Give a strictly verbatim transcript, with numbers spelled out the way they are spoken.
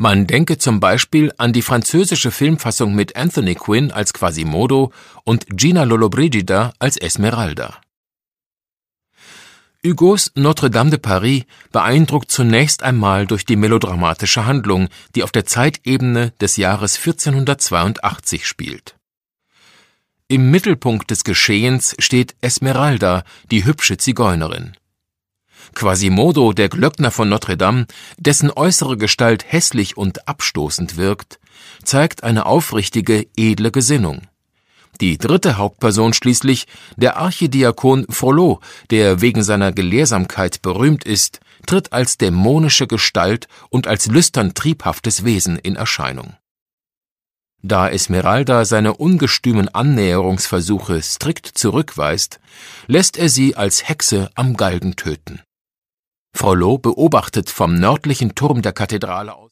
Man denke zum Beispiel an die französische Filmfassung mit Anthony Quinn als Quasimodo und Gina Lollobrigida als Esmeralda. Hugos Notre-Dame de Paris beeindruckt zunächst einmal durch die melodramatische Handlung, die auf der Zeitebene des Jahres vierzehnhundertzweiundachtzig spielt. Im Mittelpunkt des Geschehens steht Esmeralda, die hübsche Zigeunerin. Quasimodo, der Glöckner von Notre-Dame, dessen äußere Gestalt hässlich und abstoßend wirkt, zeigt eine aufrichtige, edle Gesinnung. Die dritte Hauptperson schließlich, der Archidiakon Frollo, der wegen seiner Gelehrsamkeit berühmt ist, tritt als dämonische Gestalt und als lüstern triebhaftes Wesen in Erscheinung. Da Esmeralda seine ungestümen Annäherungsversuche strikt zurückweist, lässt er sie als Hexe am Galgen töten. Frollo beobachtet vom nördlichen Turm der Kathedrale aus